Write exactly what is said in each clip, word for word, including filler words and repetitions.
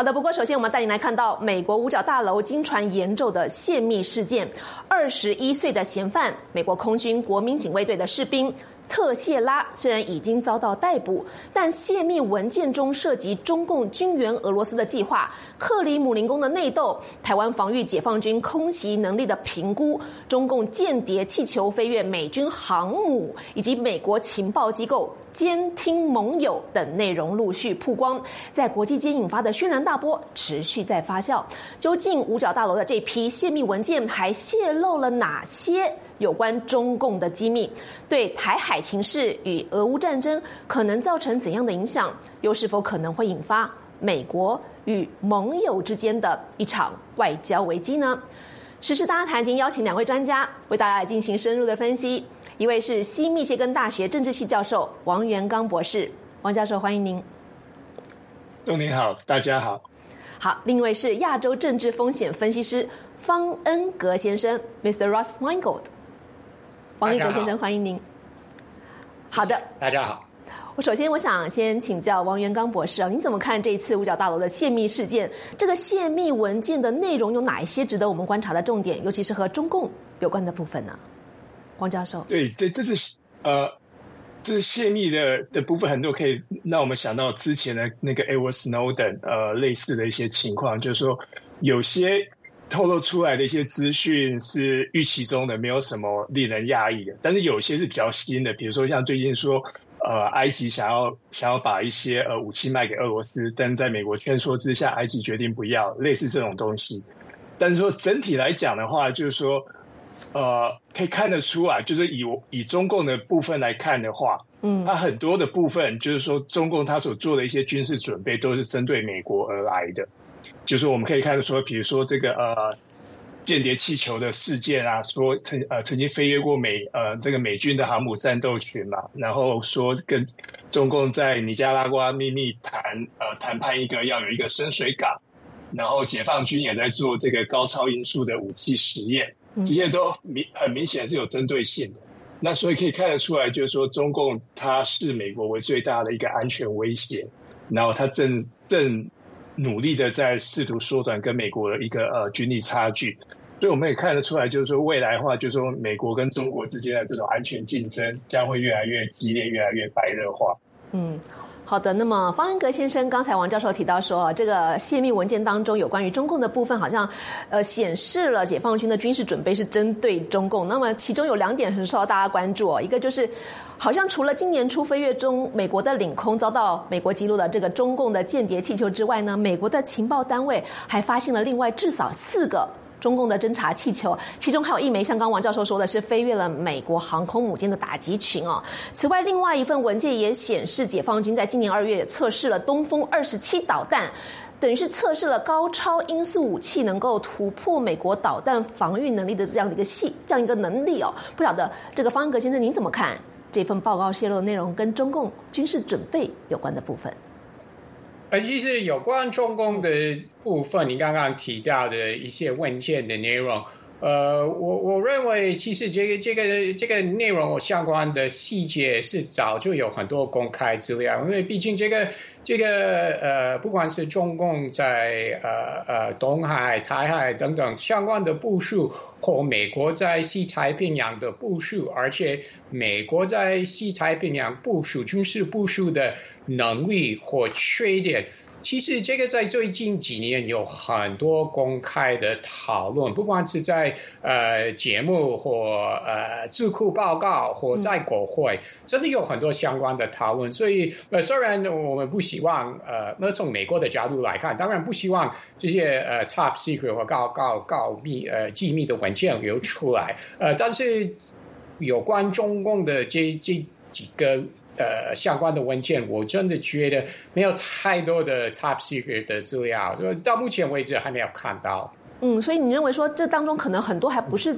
好的，不过首先我们带您来看到美国五角大楼经传严重的泄密事件。二十一岁的嫌犯，美国空军国民警卫队的士兵特谢拉，虽然已经遭到逮捕，但泄密文件中涉及中共军援俄罗斯的计划、克里姆林宫的内斗、台湾防御解放军空袭能力的评估、中共间谍气球飞越美军航母，以及美国情报机构监听盟友等内容陆续曝光，在国际间引发的轩然大波持续在发酵。究竟五角大楼的这批泄密文件还泄露了哪些有关中共的机密？对台海情势与俄乌战争可能造成怎样的影响？又是否可能会引发美国与盟友之间的一场外交危机呢？时事大家谈已经邀请两位专家为大家来进行深入的分析。一位是西密歇根大学政治系教授王元刚博士，王教授欢迎您。 杜您好，大家好。 好，另一位是亚洲政治风险分析师方恩格先生 ，Mister Ross Feingold。王恩格先生欢迎您。好的， 大家好。 我首先我想先请教王元刚博士啊，您怎么看这次五角大楼的泄密事件？这个泄密文件的内容有哪一些值得我们观察的重点，尤其是和中共有关的部分呢？王教授， 对，这这是呃，这是泄密的的部分，很多可以让我们想到之前的那个 Edward Snowden 呃类似的一些情况，就是说有些透露出来的一些资讯是预期中的，没有什么令人讶异的，但是有些是比较新的，比如说像最近说呃埃及想要想要把一些呃武器卖给俄罗斯，但在美国劝说之下，埃及决定不要，类似这种东西。但是说整体来讲的话，就是说。呃，可以看得出来，就是以以中共的部分来看的话，嗯，它很多的部分就是说，中共它所做的一些军事准备都是针对美国而来的。就是我们可以看得出，比如说这个呃间谍气球的事件啊，说曾呃曾经飞越过美呃这个美军的航母战斗群嘛，然后说跟中共在尼加拉瓜秘密谈呃谈判一个要有一个深水港，然后解放军也在做这个高超音速的武器实验。这些都明很明显是有针对性的，那所以可以看得出来，就是说中共它视美国为最大的一个安全威胁，然后它正正努力的在试图缩短跟美国的一个呃军力差距，所以我们也看得出来，就是说未来的话，就是说美国跟中国之间的这种安全竞争将会越来越激烈，越来越白热化。嗯。 好的，那么方恩格先生，刚才王教授提到说，这个泄密文件当中有关于中共的部分，好像呃显示了解放军的军事准备是针对中共。那么其中有两点很受到大家关注哦，一个就是好像除了今年初飞越中美国的领空遭到美国击落的这个中共的间谍气球之外呢，美国的情报单位还发现了另外至少四个中共的侦察气球，其中还有一枚像刚王教授说的是飞越了美国航空母舰的打击群哦。此外，另外一份文件也显示，解放军在今年二月也测试了东风二十七导弹，等于是测试了高超音速武器能够突破美国导弹防御能力的这样的一个系这样一个能力哦。不晓得这个方恩格先生您怎么看这份报告泄露的内容跟中共军事准备有关的部分？ 呃，其实有关中共的部分，你刚刚提到的一些文件的内容，呃，我我认为其实这个这个这个内容相关的细节是早就有很多公开资料，因为毕竟这个这个呃，不管是中共在呃呃东海、台海等等相关的部署，或美国在西太平洋的部署，而且美国在西太平洋部署军事部署的能力或缺点。其实这个在最近几年有很多公开的讨论，不管是在呃节目或呃智库报告或在国会，真的有很多相关的讨论。所以呃虽然我们不希望呃那从美国的角度来看，当然不希望这些呃 top secret 或高高高密呃机密的文件流出来，呃但是有关中共的这这几个呃，相关的文件，我真的觉得没有太多的 top secret 的资料，到目前为止还没有看到。 嗯，所以你认为说这当中可能很多还不是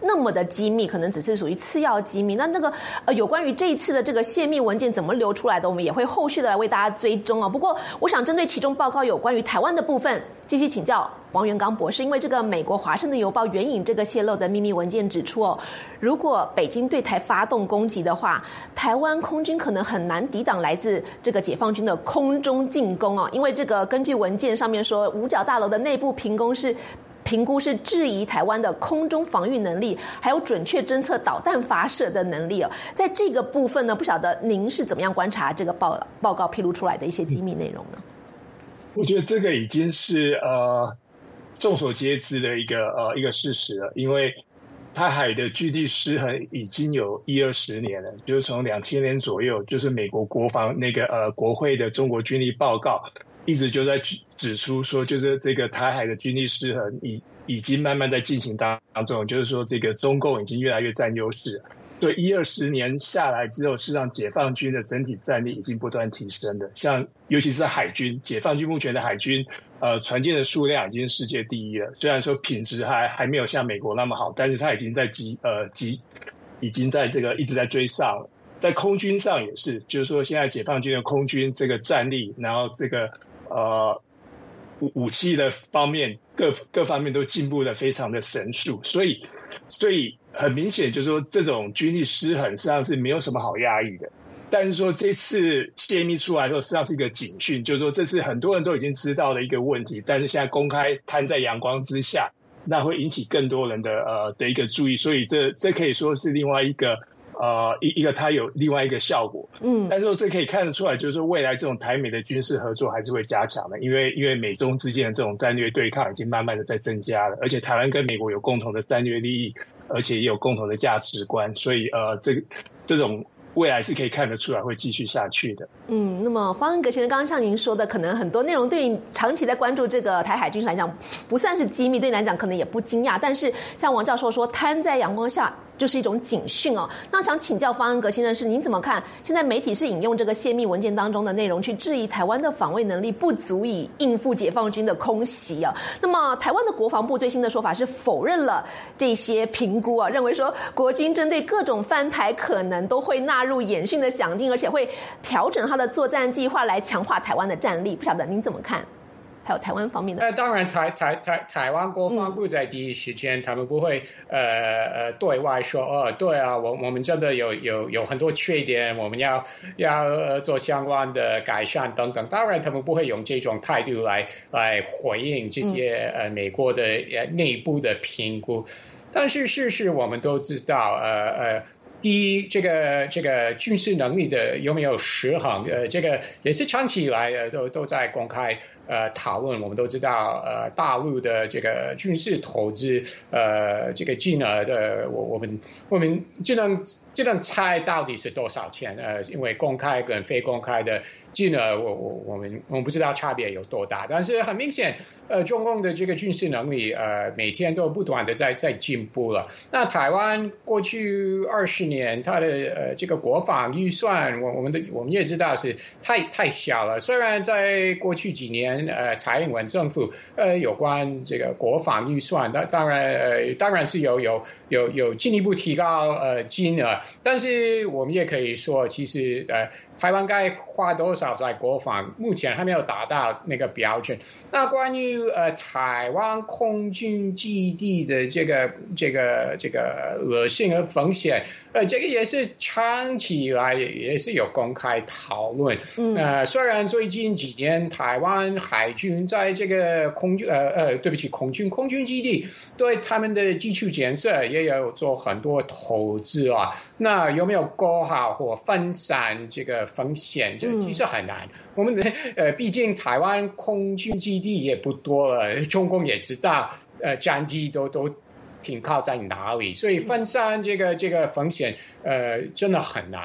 那么的机密，可能只是属于次要机密。那那个呃，有关于这一次的这个泄密文件怎么流出来的，我们也会后续的来为大家追踪哦。不过，我想针对其中报告有关于台湾的部分，继续请教王元刚博士，因为这个美国《华盛顿邮报》援引这个泄露的秘密文件指出哦，如果北京对台发动攻击的话，台湾空军可能很难抵挡来自这个解放军的空中进攻哦，因为这个根据文件上面说，五角大楼的内部评估是。评估是质疑台湾的空中防御能力，还有准确侦测导弹发射的能力哦。在这个部分呢，不晓得您是怎么样观察这个报报告披露出来的一些机密内容呢？ 我觉得这个已经是呃众所皆知的一个呃一个事实了，因为台海的据地失衡已经有一二十年了，就是从两千年左右，就是美国国防那个呃国会的中国军力报告。一直就在指出说，就是这个台海的军力失衡已已经慢慢在进行当中，就是说这个中共已经越来越占优势。所以一二十年下来之后，事实上解放军的整体战力已经不断提升了。像尤其是海军，解放军目前的海军呃船舰的数量已经世界第一了。虽然说品质还还没有像美国那么好，但是它已经在急呃急已经在这个一直在追上了。在空军上也是，就是说现在解放军的空军这个战力，然后这个呃武武器的方面各各方面都进步的非常的神速，所以所以很明显就是说这种军力失衡实际上是没有什么好压抑的。但是说这次泄密出来的时候，实际上是一个警讯，就是说这是很多人都已经知道的一个问题，但是现在公开摊在阳光之下，那会引起更多人的呃的一个注意，所以这这可以说是另外一个。呃，一一个它有另外一个效果，嗯，但是说这可以看得出来，就是说未来这种台美的军事合作还是会加强的，因为因为美中之间的这种战略对抗已经慢慢的在增加了，而且台湾跟美国有共同的战略利益，而且也有共同的价值观，所以呃，这这种未来是可以看得出来会继续下去的。 嗯，那么方恩格先生刚刚像您说的，可能很多内容对你长期在关注这个台海军事来讲不算是机密，对你来讲可能也不惊讶，但是像王教授说摊在阳光下就是一种警讯哦。那想请教方恩格先生是您怎么看现在媒体是引用这个泄密文件当中的内容去质疑台湾的防卫能力不足以应付解放军的空袭啊？那么台湾的国防部最新的说法是否认了这些评估啊，认为说国军针对各种犯台可能都会纳入演训的想定，而且会调整它的作战计划来强化台湾的战力，不晓得您怎么看？还有台湾方面的， 呃，当然台台台台湾国防部在第一时间，嗯、他们不会呃呃对外说，哦，对啊，我我们真的有有有很多缺点，我们要要、呃、做相关的改善等等。当然，他们不会用这种态度来来回应这些、嗯、呃美国的呃内部的评估。但是事实我们都知道，呃呃。第一，这个这个军事能力的有没有失衡？呃，这个也是长期以来呃都都在公开呃讨论。我们都知道，呃，大陆的这个军事投资，呃，这个金额的，我我们我们只能只能猜到底是多少钱？呃，因为公开跟非公开的金额，我我我们我们不知道差别有多大。但是很明显，呃，中共的这个军事能力，呃，每天都不断的在在进步了。那台湾过去二十年。年，它的呃这个国防预算，我我们的我们也知道是太太小了。虽然在过去几年，呃，蔡英文政府呃有关这个国防预算，当当然呃当然是有有有有进一步提高呃金额，但是我们也可以说，其实呃台湾该花多少在国防，目前还没有达到那个标准。那关于呃台湾空军基地的这个这个这个恶性和风险，呃，这个也是长期以来也是有公开讨论。嗯，呃，虽然最近几年台湾海军在这个空军呃呃，对不起，空军空军基地对他们的基础建设也有做很多投资啊。那有没有够好或分散这个风险？这其实很难。嗯、我们的呃，毕竟台湾空军基地也不多了，中共也知道，呃，战机都都。停靠在哪里？所以分散这个这个风险，呃，真的很难哦。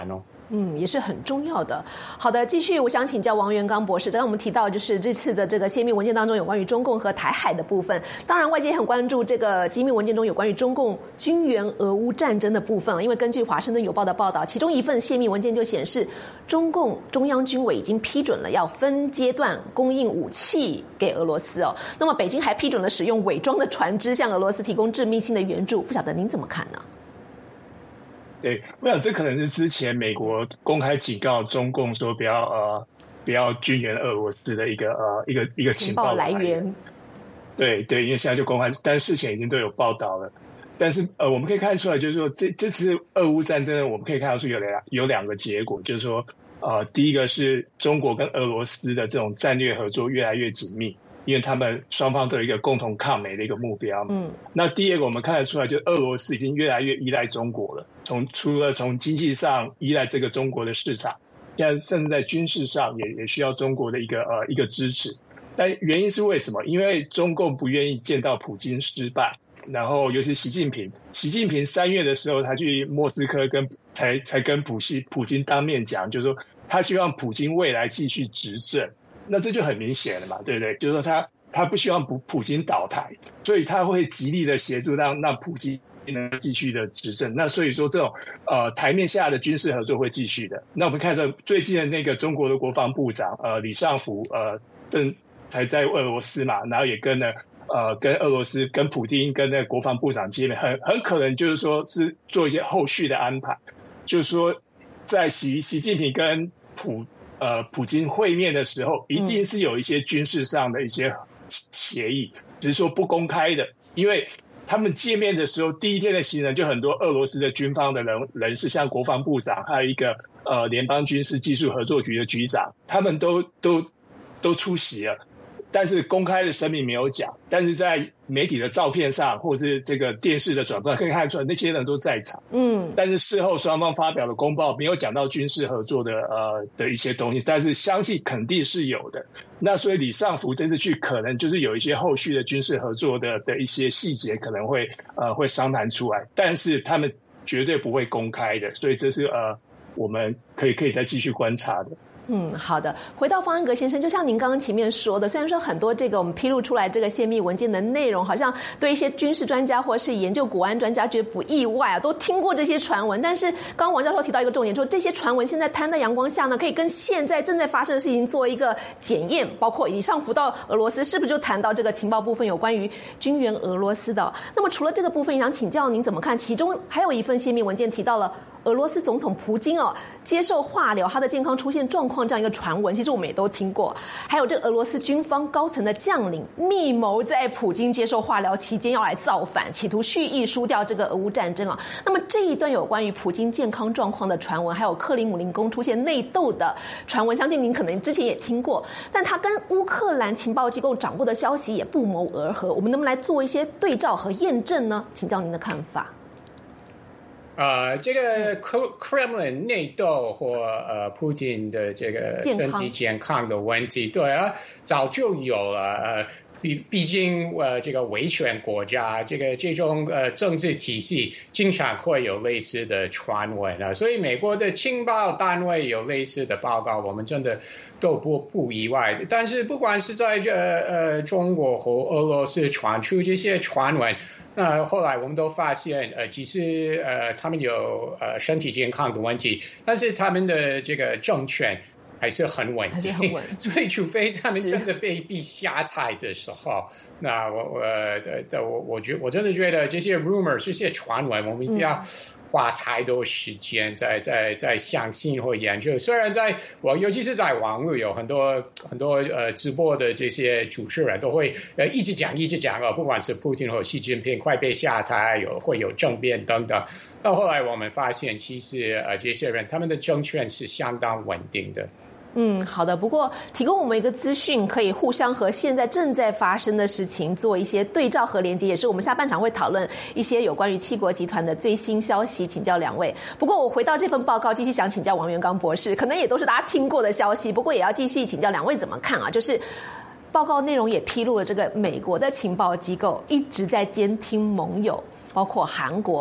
嗯，也是很重要的。好的，继续，我想请教王元刚博士。刚刚我们提到，就是这次的这个泄密文件当中有关于中共和台海的部分。当然，外界也很关注这个机密文件中有关于中共军援俄乌战争的部分。因为根据《华盛顿邮报》的报道，其中一份泄密文件就显示，中共中央军委已经批准了要分阶段供应武器给俄罗斯哦。那么，北京还批准了使用伪装的船只向俄罗斯提供致命性的援助。不晓得您怎么看呢？ 对，我想这可能是之前美国公开警告中共说不要呃不要军援俄罗斯的一个呃一个一个情报来源。来源对对，因为现在就公开，但事前已经都有报道了。但是呃我们可以看出来，就是说这这次俄乌战争，我们可以看到出有两有两个结果，就是说呃第一个是中国跟俄罗斯的这种战略合作越来越紧密。因为他们双方都有一个共同抗美的一个目标。嗯，那第二个我们看得出来，就俄罗斯已经越来越依赖中国了。从除了从经济上依赖这个中国的市场，现在甚至在军事上也也需要中国的一个呃一个支持。但原因是为什么？因为中共不愿意见到普京失败，然后尤其习近平，习近平三月的时候他去莫斯科跟才才跟普西普京当面讲，就是说他希望普京未来继续执政。那这就很明显了嘛，对不对？就是说他他不希望普普京倒台，所以他会极力的协助让让普京能继续的执政。那所以说这种呃台面下的军事合作会继续的。那我们看到最近的那个中国的国防部长呃李尚福呃正才在俄罗斯嘛，然后也跟了呃跟俄罗斯跟普丁跟那个国防部长见面，很很可能就是说是做一些后续的安排，就是说在习习近平跟普呃，普京会面的时候，一定是有一些军事上的一些协议，只是说不公开的。因为他们见面的时候，第一天的行程就很多俄罗斯的军方的人人士，像国防部长，还有一个呃联邦军事技术合作局的局长，他们都都都出席了。但是公开的声明没有讲，但是在媒体的照片上或是这个电视的转播可以看出来，那些人都在场。嗯，但是事后双方发表的公报没有讲到军事合作的呃的一些东西，但是相信肯定是有的。那所以李尚福这次去可能就是有一些后续的军事合作的的一些细节可能会呃会商谈出来，但是他们绝对不会公开的，所以这是呃我们可以可以再继续观察的。 嗯，好的。回到方安格先生，就像您刚刚前面说的，虽然说很多这个我们披露出来这个泄密文件的内容，好像对一些军事专家或是研究国安专家觉得不意外啊，都听过这些传闻。但是刚刚王教授提到一个重点，说这些传闻现在摊在阳光下呢，可以跟现在正在发生的事情做一个检验，包括以上浮到俄罗斯，是不是就谈到这个情报部分有关于军援俄罗斯的？那么除了这个部分，想请教您怎么看？其中还有一份泄密文件提到了俄罗斯总统普京哦接受化疗，他的健康出现状况这样一个传闻，其实我们也都听过。还有这个俄罗斯军方高层的将领密谋在普京接受化疗期间要来造反，企图蓄意输掉这个俄乌战争啊。那么这一段有关于普京健康状况的传闻，还有克里姆林宫出现内斗的传闻，相信您可能之前也听过，但它跟乌克兰情报机构掌握的消息也不谋而合。我们能不能来做一些对照和验证呢？请教您的看法。 呃，这个 Kremlin 内斗或呃普京的这个身体健康的问题，对啊，早就有了。呃，毕毕竟呃这个威权国家，这个这种呃政治体系经常会有类似的传闻啊，所以美国的情报单位有类似的报告，我们真的都不不意外。但是不管是在这呃中国和俄罗斯传出这些传闻。那后来我们都发现，呃，其实呃他们有呃身体健康的问题，但是他们的这个政权还是很稳定，所以除非他们真的被逼下台的时候，那我我呃我我觉我真的觉得这些 rumor 这些传闻，我们不要花太多时间在在在相信或研究。虽然在我尤其是在网络有很多很多呃直播的这些主持人都会呃一直讲一直讲啊，不管是普京或习近平快被下台，有会有政变等等。到后来我们发现，其实呃这些人他们的政权是相当稳定的。 嗯，好的。不过提供我们一个资讯，可以互相和现在正在发生的事情做一些对照和连接，也是我们下半场会讨论一些有关于七国集团的最新消息，请教两位。不过我回到这份报告，继续想请教王元刚博士，可能也都是大家听过的消息，不过也要继续请教两位怎么看啊？就是报告内容也披露了这个美国的情报机构一直在监听盟友，包括韩国、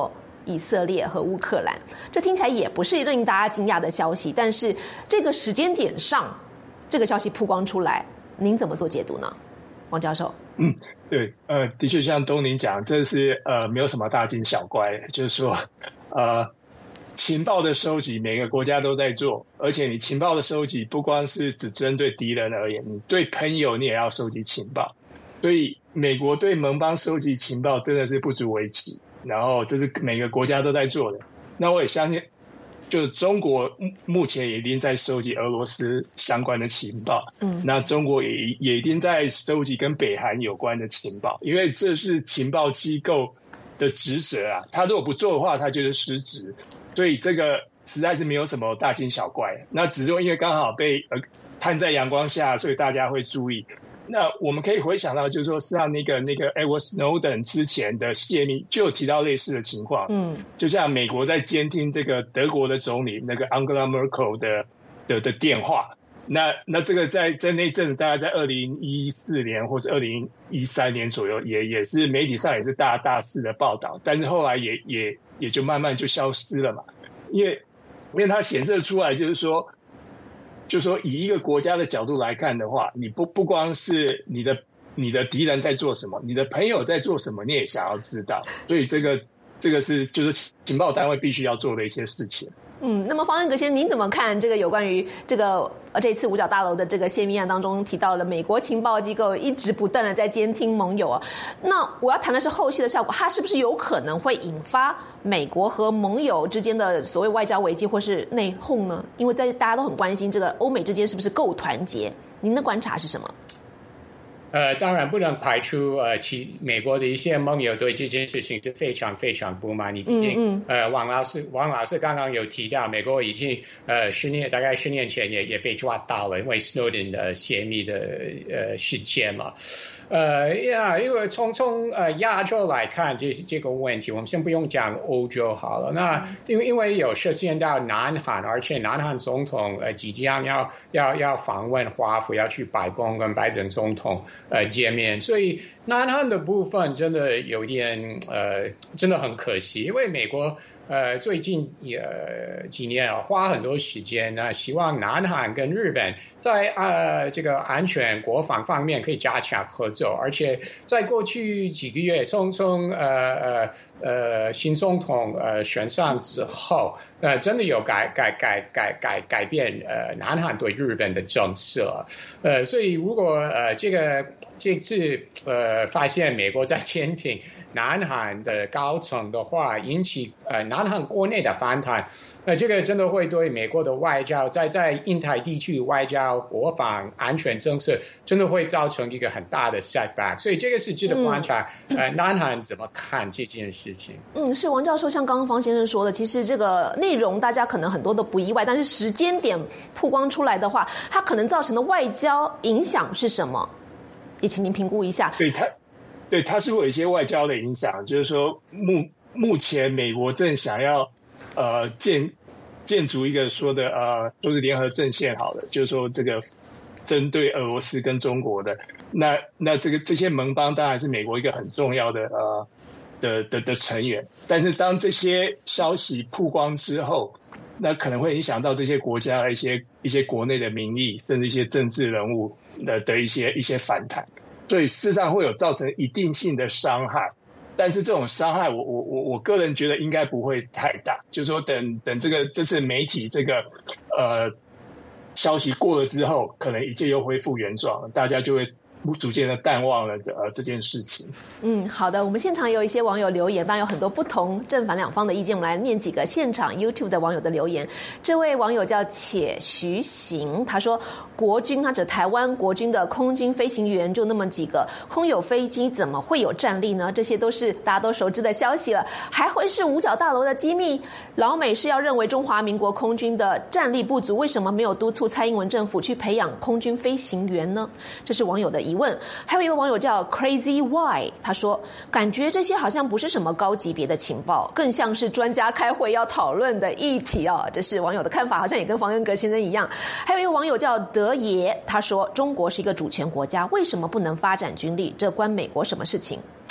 以色列和乌克兰。这听起来也不是令大家惊讶的消息，但是这个时间点上，这个消息曝光出来，您怎么做解读呢，王教授？ 嗯，对，呃，的确像东宁讲，这是呃没有什么大惊小怪，就是说，呃，情报的收集每个国家都在做，而且你情报的收集不光是只针对敌人而言，你对朋友你也要收集情报，所以美国对盟邦收集情报真的是不足为奇，然后这是每个国家都在做的。那我也相信，就是中国目前也一定在收集俄罗斯相关的情报，嗯，那中国也也一定在收集跟北韩有关的情报，因为这是情报机构的职责啊，他如果不做的话，他就是失职，所以这个实在是没有什么大惊小怪。那只是因为刚好被呃摊在阳光下，所以大家会注意。那我们可以回想到，就是说，实际上那个那个 Edward Snowden 之前的泄密就有提到类似的情况，嗯，就像美国在监听这个德国的总理那个 Angela Merkel 的的的电话，那那这个在在那阵子，大概在二零一四年或者二零一三年左右，也也是媒体上也是大大肆的报道，但是后来也也也就慢慢就消失了嘛，因为因为它显示出来就是说。就说以一个国家的角度来看的话，你不不光是你的你的敌人在做什么，你的朋友在做什么，你也想要知道，所以这个这个是就是情报单位必须要做的一些事情。 嗯，那么方恩格先生，您怎么看这个有关于这个呃这次五角大楼的这个泄密案当中提到了美国情报机构一直不断的在监听盟友啊？那我要谈的是后续的效果，它是不是有可能会引发美国和盟友之间的所谓外交危机或是内讧呢？因为在大家都很关心这个欧美之间是不是够团结，您的观察是什么？ 呃，当然不能排除呃，其美国的一些盟友对这件事情是非常非常不满。你毕竟、嗯嗯、呃，王老师王老师刚刚有提到，美国已经呃十年大概十年前也也被抓到了，因为 Snowden 的泄密的呃事件嘛。呃呀，因为从从呃亚洲来看，这这个问题，我们先不用讲欧洲好了。那因为因为有涉及到南韩，而且南韩总统呃即将要要要访问华府，要去白宫跟拜登总统呃见面，所以南韩的部分真的有点呃真的很可惜，因为美国呃最近呃几年啊花很多时间呢，希望南韩跟日本在呃这个安全国防方面可以加强合作。而且在过去几个月，从从呃呃呃新总统呃选上之后，呃真的有改改改改改改变呃南韩对日本的政策，呃所以如果呃这个这次呃发现美国在监听南韩的高层的话，引起呃南韩国内的反弹，那、呃、这个真的会对美国的外交在在印太地区外交、国防、安全政策真的会造成一个很大的 setback， 所以这个是值得观察。嗯、呃，南韩怎么看这件事情？ 嗯，是王教授，像刚刚方先生说的，其实这个内容大家可能很多都不意外，但是时间点曝光出来的话，它可能造成的外交影响是什么？也请您评估一下。 对它。对，它是会有一些外交的影响，就是说目目前美国正想要呃建建筑一个说的呃说是联合阵线好了，就是说这个针对俄罗斯跟中国的，那那这个这些盟邦当然是美国一个很重要的呃的的的成员，但是当这些消息曝光之后，那可能会影响到这些国家的一些一些国内的民意，甚至一些政治人物的的一些一些反弹。所以事实上会有造成一定性的伤害，但是这种伤害我我我我个人觉得应该不会太大，就是说等等这个这次媒体这个呃消息过了之后，可能一切又恢复原状，大家就会逐渐的淡忘了呃这件事情。 嗯，好的，我们现场也有一些网友留言，当然有很多不同正反两方的意见，我们来念几个现场 YouTube 的网友的留言。这位网友叫且徐行，他说国军他指台湾国军的空军飞行员就那么几个，空有飞机怎么会有战力呢？这些都是大家都熟知的消息了，还会是五角大楼的机密？老美是要认为中华民国空军的战力不足，为什么没有督促蔡英文政府去培养空军飞行员呢？这是网友的疑问。还有一位网友叫 Crazy Y， 他说感觉这些好像不是什么高级别的情报，更像是专家开会要讨论的议题哦。这是网友的看法，好像也跟方恩格先生一样。还有一位网友叫德爷，他说中国是一个主权国家，为什么不能发展军力？这关美国什么事情？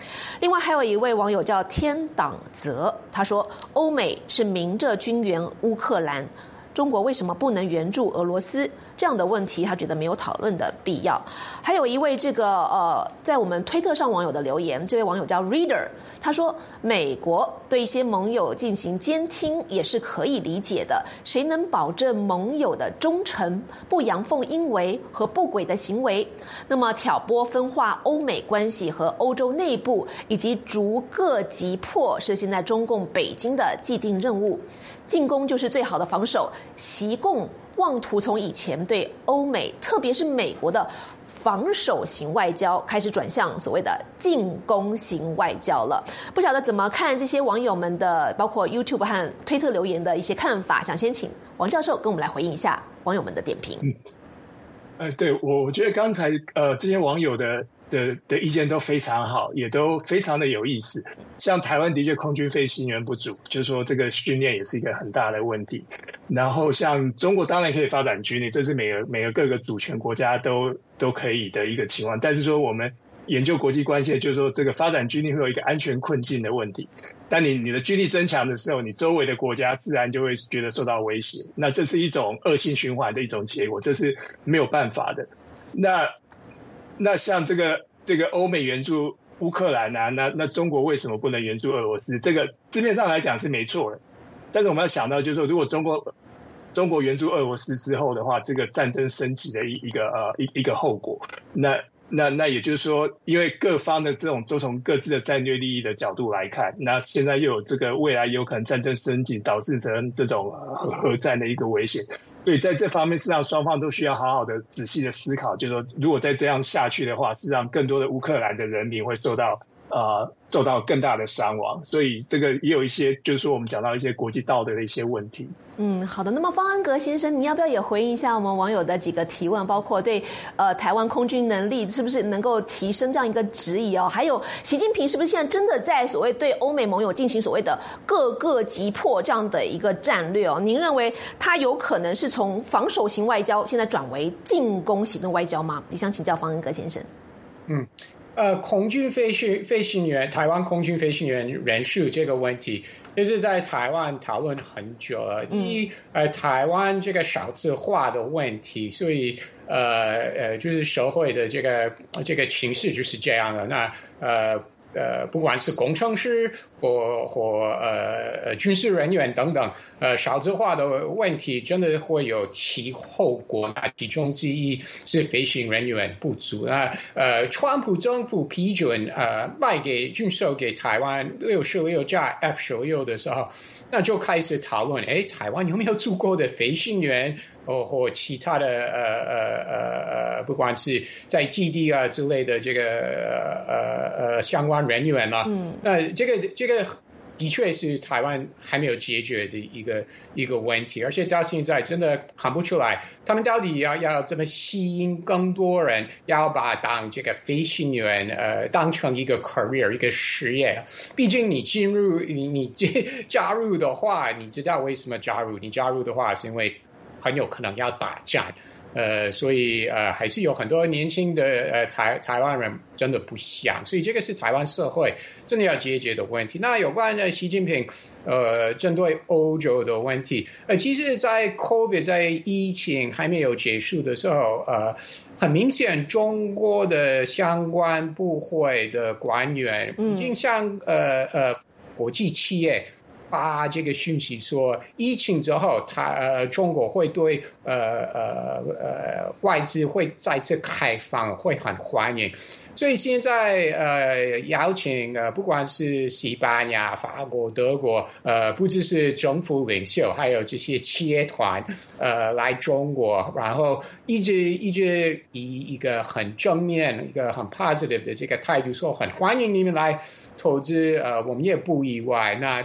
另外还有一位网友叫天党泽，他说欧美是明着军援乌克兰，中国为什么不能援助俄罗斯？这样的问题，他觉得没有讨论的必要。还有一位这个呃，在我们推特上网友的留言，这位网友叫 Reader， 他说美国对一些盟友进行监听也是可以理解的，谁能保证盟友的忠诚、不阳奉阴违和不轨的行为？那么挑拨分化欧美关系和欧洲内部，以及逐个击破，是现在中共北京的既定任务。进攻就是最好的防守，习共妄图从以前对欧美，特别是美国的防守型外交，开始转向所谓的进攻型外交了。不晓得怎么看这些网友们的，包括 YouTube 和推特留言的一些看法，想先请王教授跟我们来回应一下网友们的点评。 嗯，呃，对，我我觉得刚才呃这些网友的。的的意见都非常好，也都非常的有意思。像台湾的确空军飞行员不足，就是说这个训练也是一个很大的问题。然后像中国当然可以发展军力，这是每个每个各个主权国家都都可以的一个情况。但是说我们研究国际关系，就是说这个发展军力会有一个安全困境的问题。当你你的军力增强的时候，你周围的国家自然就会觉得受到威胁。那这是一种恶性循环的一种结果，这是没有办法的。那那像这个这个欧美援助乌克兰啊，那那中国为什么不能援助俄罗斯？这个字面上来讲是没错的，但是我们要想到，就是说，如果中国中国援助俄罗斯之后的话，这个战争升级的一一个呃一一个后果，那那那也就是说，因为各方的这种都从各自的战略利益的角度来看，那现在又有这个未来有可能战争升级导致成这种核战的一个危险。所以在这方面，事实上双方都需要好好的仔细的思考，就是说，如果再这样下去的话，事实上更多的乌克兰的人民会受到呃受到更大的伤亡。所以这个也有一些，就是说我们讲到一些国际道德的一些问题。 嗯，好的。那么方安格先生，你要不要也回应一下我们网友的几个提问，包括对呃台湾空军能力是不是能够提升这样一个质疑哦？还有习近平是不是现在真的在所谓对欧美盟友进行所谓的各个击破这样的一个战略哦？您认为他有可能是从防守型外交现在转为进攻型的外交吗？你想请教方安格先生。 嗯。呃，空军飞行飞行员，台湾空军飞行员人数这个问题，就是在台湾讨论很久了。第一，呃，台湾这个少子化的问题，所以呃呃，就是社会的这个这个情势就是这样的。那呃。呃，不管是工程师或或呃军事人员等等，呃，少子化的问题真的会有其后果。那其中之一是飞行人员不足。那呃，川普政府批准呃卖给军售给台湾六十六架 F 十六的时候，那就开始讨论，哎，台湾有没有足够的飞行员？或或其他的呃呃呃呃，不管是在基地啊之类的这个呃呃相关人员啊，嗯，那这个这个的确是台湾还没有解决的一个一个问题，而且到现在真的看不出来，他们到底要要怎么吸引更多人，要把当这个飞行员呃当成一个 career 一个事业。毕竟你进入你你加入的话，你知道为什么加入？你加入的话是因为很有可能要打仗，呃，所以呃还是有很多年轻的呃台台湾人真的不想，所以这个是台湾社会真的要解决的问题。那有关的习近平呃针对欧洲的问题，呃，其实在 COVID 在疫情还没有结束的时候，呃，很明显中国的相关部会的官员已经向呃呃国际企业发这个讯息说，疫情之后，他呃中国会对呃呃呃外资会再次开放，会很欢迎。所以现在呃邀请呃不管是西班牙、法国、德国，呃不只是政府领袖，还有这些企业团呃来中国，然后一直一直以一个很正面、一个很 positive 的这个态度说，很欢迎你们来投资，呃我们也不意外。那当然是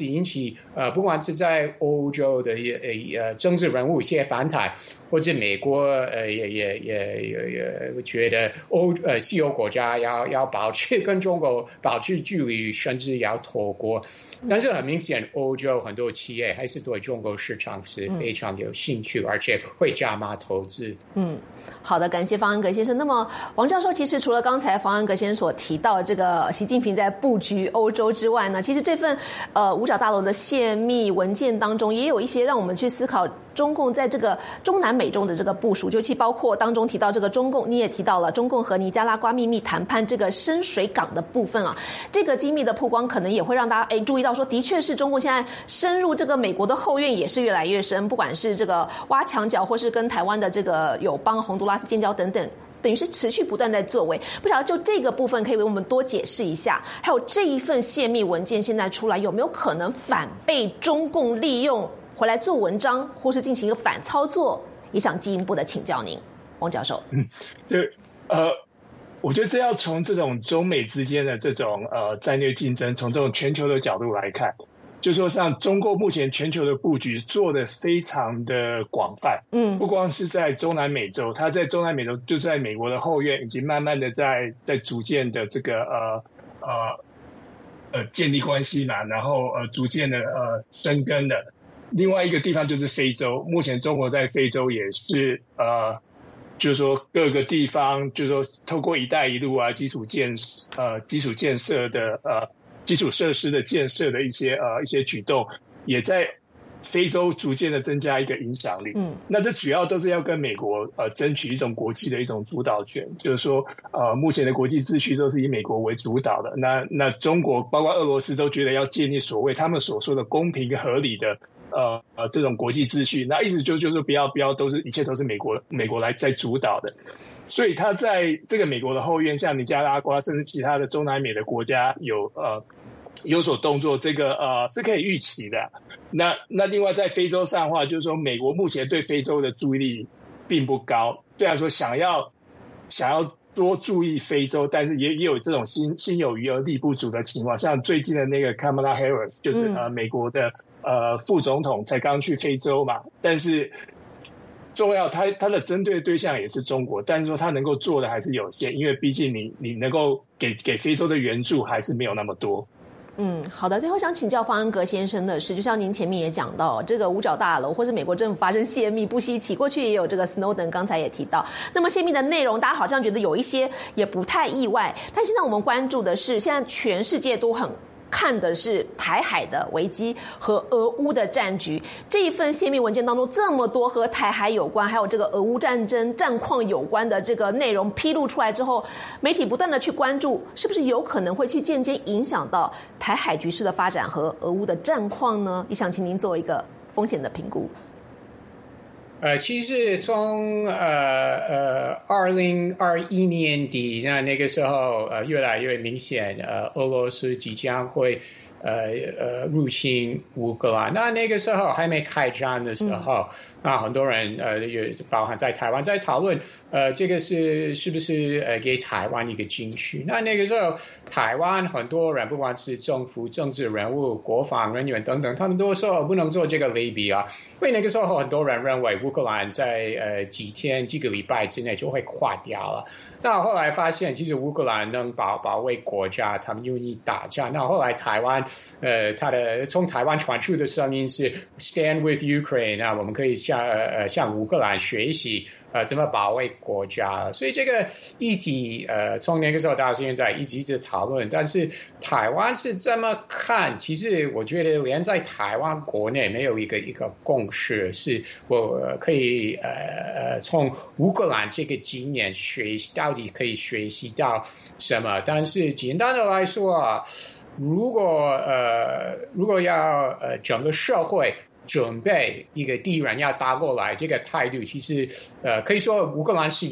引起呃，不管是在欧洲的呃呃政治人物一些反弹，或者美国呃也也也也也觉得欧呃西欧国家要要保持跟中国保持距离，甚至要脱国。但是很明显，欧洲很多企业还是对中国市场是非常有兴趣，嗯、而且会加码投资。 嗯，好的，感谢方安格先生。那么王教授，其实除了刚才方安格先生所提到这个习近平在布局欧洲之外呢，其实这份呃五角大楼的泄密文件当中，也有一些让我们去思考中共在这个中南美洲的这个部署，尤其包括当中提到这个中共，你也提到了中共和尼加拉瓜秘密谈判这个深水港的部分啊，这个机密的曝光可能也会让大家哎注意到说，的确是中共现在深入这个美国的后院也是越来越深，不管是这个挖墙脚，或是跟台湾的这个友邦洪都拉斯建交等等。等于是持续不断在作为，不晓得就这个部分可以为我们多解释一下。还有这一份泄密文件现在出来，有没有可能反被中共利用回来做文章，或是进行一个反操作？也想进一步的请教您，王教授。 嗯，对，呃，我觉得这要从这种中美之间的这种呃战略竞争，从这种全球的角度来看。就说像中国目前全球的布局做得非常的广泛，嗯，不光是在中南美洲，它在中南美洲就是在美国的后院，已经慢慢的在在逐渐的这个呃呃呃建立关系嘛，然后呃逐渐的呃生根的。另外一个地方就是非洲，目前中国在非洲也是呃，就是说各个地方，就是说透过“一带一路”啊，基础建呃基础建设的呃。基础设施的建设的一些呃一些举动，也在非洲逐渐的增加一个影响力。嗯，那这主要都是要跟美国呃争取一种国际的一种主导权，就是说呃目前的国际秩序都是以美国为主导的。那那中国包括俄罗斯都觉得要建立所谓他们所说的公平合理的呃呃这种国际秩序，那意思就就是不要不要都是一切都是美国美国来在主导的。所以他在这个美国的后院，像尼加拉瓜甚至其他的中南美的国家有呃有所动作，这个呃是可以预期的。那那另外在非洲上的话，就是说美国目前对非洲的注意力并不高，虽然说想要想要多注意非洲，但是也也有这种心心有余而力不足的情况。像最近的那个 Kamala Harris， 就是呃美国的呃副总统才刚去非洲嘛，但是。重要，他他的针对对象也是中国，但是说他能够做的还是有限，因为毕竟你你能够给给非洲的援助还是没有那么多。 嗯，好的。最后想请教方安格先生的是，就像您前面也讲到，这个五角大楼或是美国政府发生泄密不稀奇，过去也有这个 Snowden， 刚才也提到。那么泄密的内容，大家好像觉得有一些也不太意外，但现在我们关注的是，现在全世界都很。看的是台海的危机和俄乌的战局。这一份泄密文件当中，这么多和台海有关，还有这个俄乌战争战况有关的这个内容披露出来之后，媒体不断的去关注，是不是有可能会去间接影响到台海局势的发展和俄乌的战况呢？也想请您做一个风险的评估。 呃，其实从呃呃二零二一年底，那那个时候呃越来越明显，呃俄罗斯即将会呃呃入侵乌克兰。那那个时候还没开战的时候，嗯、那很多人呃也包含在台湾在讨论，呃这个是是不是呃给台湾一个警讯？那那个时候台湾很多人，不管是政府、政治人物、国防人员等等，他们都说不能做这个类比啊，因为那个时候很多人认为乌克兰在呃几天、几个礼拜之内就会垮掉了。那后来发现，其实乌克兰能保保卫国家，他们愿意打仗。那后来台湾，呃，他的从台湾传出的声音是 Stand with Ukraine， 那我们可以向呃向乌克兰学习。呃，怎么保卫国家？所以这个议题，呃，从那个时候到现在一直一直讨论。但是台湾是这么看，其实我觉得连在台湾国内没有一个一个共识，是我可以呃呃从乌克兰这个经验学习到底可以学习到什么。但是简单的来说啊，如果呃如果要呃整个社会。准备一个敌人要打过来，这个态度其实呃可以说乌克兰是有，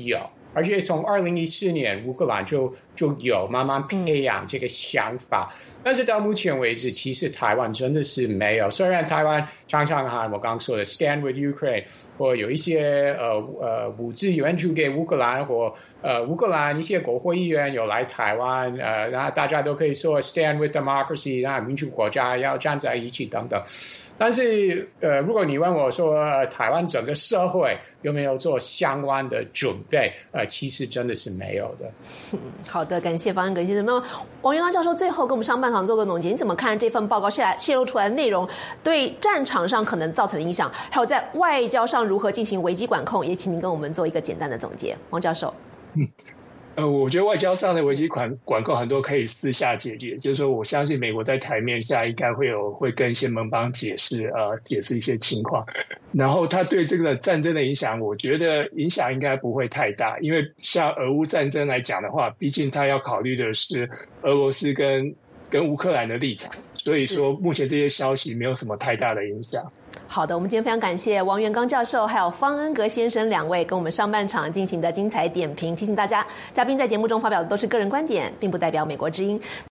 而且从二零一四年乌克兰就就有慢慢培养这个想法，但是到目前为止，其实台湾真的是没有。虽然台湾常常喊我刚刚说的 Stand with Ukraine， 或有一些呃呃物资援助给乌克兰，或呃乌克兰一些国会议员有来台湾，呃，那大家都可以说 Stand with democracy， 那民主国家要站在一起等等。但是，呃，如果你问我说，呃，台湾整个社会有没有做相关的准备？呃，其实真的是没有的。 嗯，好的，感谢方恩格先生。那么，王元刚教授最后给我们上半场做个总结，你怎么看这份报告泄泄露出来的内容对战场上可能造成的影响，还有在外交上如何进行危机管控？也请您跟我们做一个简单的总结，王教授。 嗯。呃，我觉得外交上的危机管管控很多可以私下解决，就是说，我相信美国在台面下应该会有会跟一些盟邦解释，呃，解释一些情况。然后他对这个战争的影响，我觉得影响应该不会太大，因为像俄乌战争来讲的话，毕竟他要考虑的是俄罗斯跟跟乌克兰的立场，所以说目前这些消息没有什么太大的影响。 好的，我们今天非常感谢王元刚教授还有方恩格先生两位跟我们上半场进行的精彩点评。提醒大家，嘉宾在节目中发表的都是个人观点，并不代表美国之音。